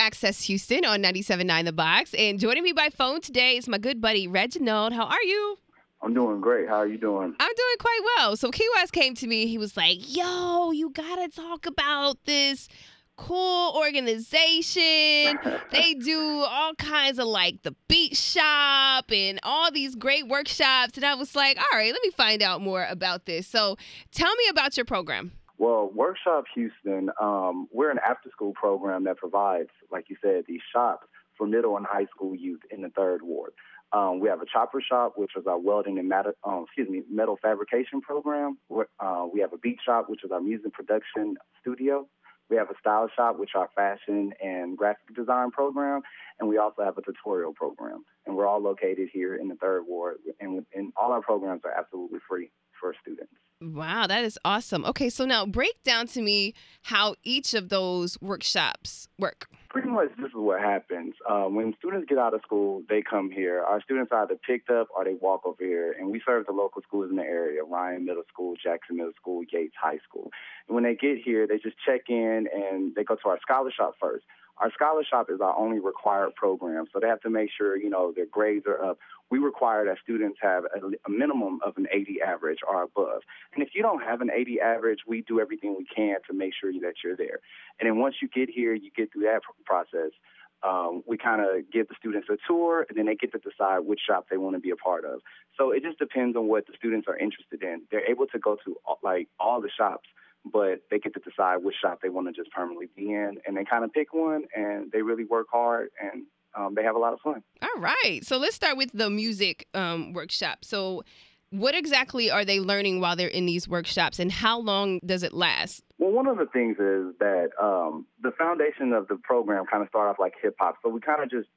Access Houston on 97.9 The Box. And joining me by phone today is my good buddy, Reginald. How are you? I'm doing great. How are you doing? I'm doing quite well. So Key West came to me. He was like, yo, you got to talk about this cool organization. They do all kinds of like the beat shop and all these great workshops. And I was like, all right, let me find out more about this. So tell me about your program. Well, Workshop Houston, we're an after-school program that provides, like you said, these shops for middle and high school youth in the Third Ward. We have a chopper shop, which is our welding and metal fabrication program. We have a beat shop, which is our music production studio. We have a style shop, which is our fashion and graphic design program. And we also have a tutorial program. And we're all located here in the Third Ward. And all our programs are absolutely free for students. Wow, that is awesome. Okay, so now break down to me how each of those workshops work. Pretty much this is what happens. When students get out of school, they come here. Our students are either picked up or they walk over here, and we serve the local schools in the area, Ryan Middle School, Jackson Middle School, Yates High School. And when they get here, they just check in and they go to our scholar shop first. Our scholar shop is our only required program, so they have to make sure, their grades are up. We require that students have a minimum of an 80 average or above. And if you don't have an 80 average, we do everything we can to make sure that you're there. And then once you get here, you get through that process. We kind of give the students a tour, and then they get to decide which shop they want to be a part of. So it just depends on what the students are interested in. They're able to go to, all the shops, but they get to decide which shop they want to just permanently be in, and they kind of pick one, and they really work hard, and they have a lot of fun. All right. So let's start with the music workshop. So what exactly are they learning while they're in these workshops, and how long does it last? Well, one of the things is that the foundation of the program kind of start off like hip-hop. So we try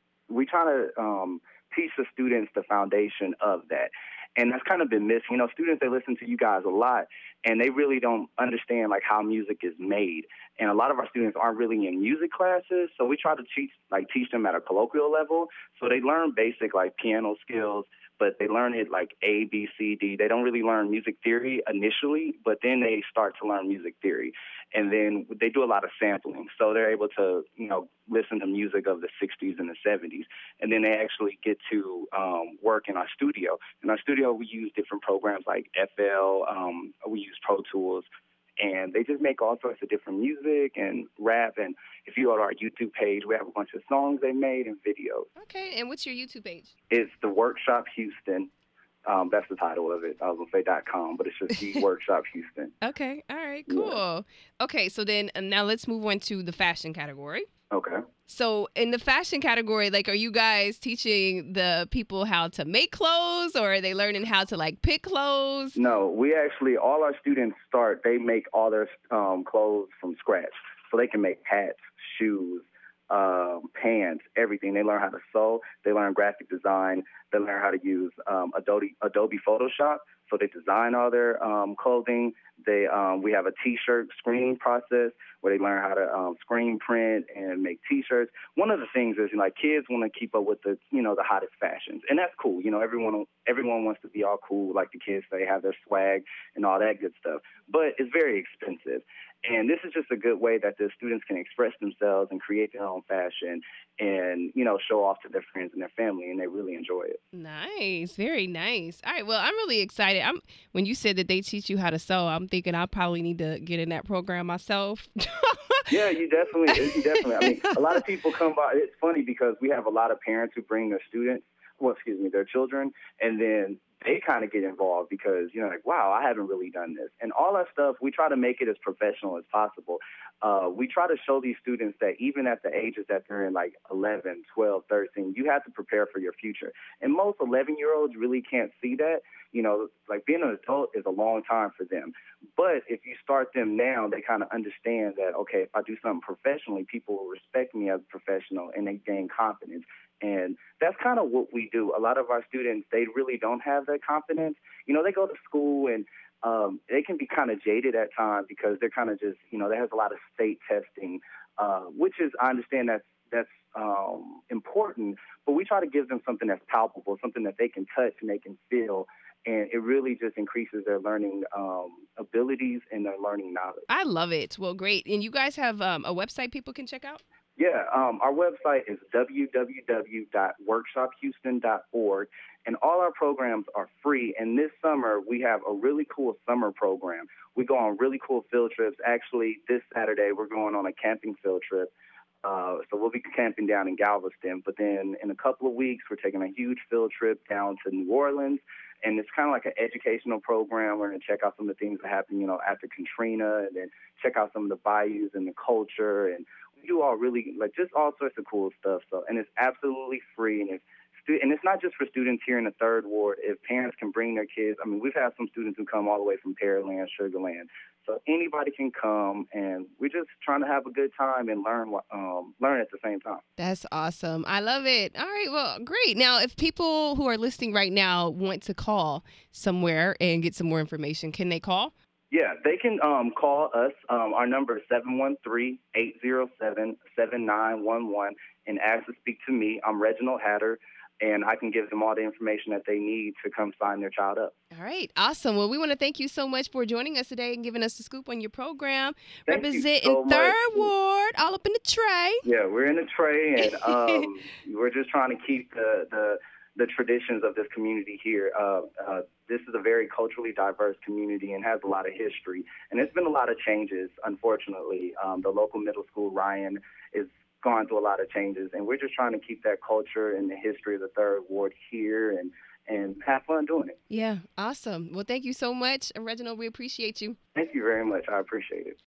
to teach the students the foundation of that. And that's kind of been missing. Students, they listen to you guys a lot, and they really don't understand, how music is made. And a lot of our students aren't really in music classes, so we try to teach them at a colloquial level. So they learn basic, piano skills, but they learn it A, B, C, D. They don't really learn music theory initially, but then they start to learn music theory. And then they do a lot of sampling. So they're able to, listen to music of the 60s and the 70s. And then they actually get to work in our studio. In our studio, we use different programs like FL. We use Pro Tools. And they just make all sorts of different music and rap. And if you go to our YouTube page, we have a bunch of songs they made and videos. Okay, and what's your YouTube page? It's The Workshop Houston. That's the title of it. I was going to say .com, but it's just The Workshop Houston. Okay, all right, cool. Yeah. Okay, so then now let's move on to the fashion category. Okay. So in the fashion category, are you guys teaching the people how to make clothes, or are they learning how to pick clothes? No, we actually, all our students they make all their clothes from scratch. So they can make hats, shoes, pants, everything. They learn how to sew. They learn graphic design. They learn how to use Adobe Photoshop. So they design all their clothing. We have a T-shirt screening process where they learn how to screen print and make T-shirts. One of the things is, kids want to keep up with the hottest fashions, and that's cool. Everyone wants to be all cool, like the kids say, have their swag and all that good stuff. But it's very expensive, and this is just a good way that the students can express themselves and create their own fashion, and show off to their friends and their family, and they really enjoy it. Nice, very nice. All right, well, I'm really excited. When you said that they teach you how to sew, I'm thinking I probably need to get in that program myself. Yeah, you definitely. I mean, a lot of people come by. It's funny because we have a lot of parents who bring their children, and then they kind of get involved because, wow, I haven't really done this. And all that stuff, we try to make it as professional as possible. We try to show these students that even at the ages that they're in, 11, 12, 13, you have to prepare for your future. And most 11-year-olds really can't see that. Being an adult is a long time for them. But if you start them now, they kind of understand that, okay, if I do something professionally, people will respect me as a professional, and they gain confidence. And that's kind of what we do. A lot of our students, they really don't have that confidence. They go to school and they can be kind of jaded at times because they're kind of just, there's a lot of state testing, which is, I understand that's important, but we try to give them something that's palpable, something that they can touch and they can feel. And it really just increases their learning abilities and their learning knowledge. I love it. Well, great. And you guys have a website people can check out? Yeah, our website is www.workshophouston.org, and all our programs are free. And this summer, we have a really cool summer program. We go on really cool field trips. Actually, this Saturday, we're going on a camping field trip. So we'll be camping down in Galveston. But then in a couple of weeks, we're taking a huge field trip down to New Orleans. And it's kind of like an educational program. We're going to check out some of the things that happened, after Katrina, and then check out some of the bayous and the culture. And we do all really, like, just all sorts of cool stuff. So, and it's absolutely free. And it's not just for students here in the Third Ward. If parents can bring their kids, I mean, we've had some students who come all the way from Pearland, Sugar Land. So anybody can come, and we're just trying to have a good time and learn at the same time. That's awesome. I love it. All right. Well, great. Now, if people who are listening right now want to call somewhere and get some more information, can they call? Yeah, they can call us. Our number is 713-807-7911 and ask to speak to me. I'm Reginald Hatter, and I can give them all the information that they need to come sign their child up. All right. Awesome. Well, we want to thank you so much for joining us today and giving us the scoop on your program. Thank Representing you so Third much. Ward, all up in the tray. Yeah, we're in the tray, and we're just trying to keep the traditions of this community here. This is a very culturally diverse community and has a lot of history. And there's been a lot of changes, unfortunately. The local middle school, Ryan, is gone through a lot of changes, and we're just trying to keep that culture and the history of the Third Ward here and have fun doing it. Yeah, awesome. Well, thank you so much, Reginald. We appreciate you. Thank you very much. I appreciate it.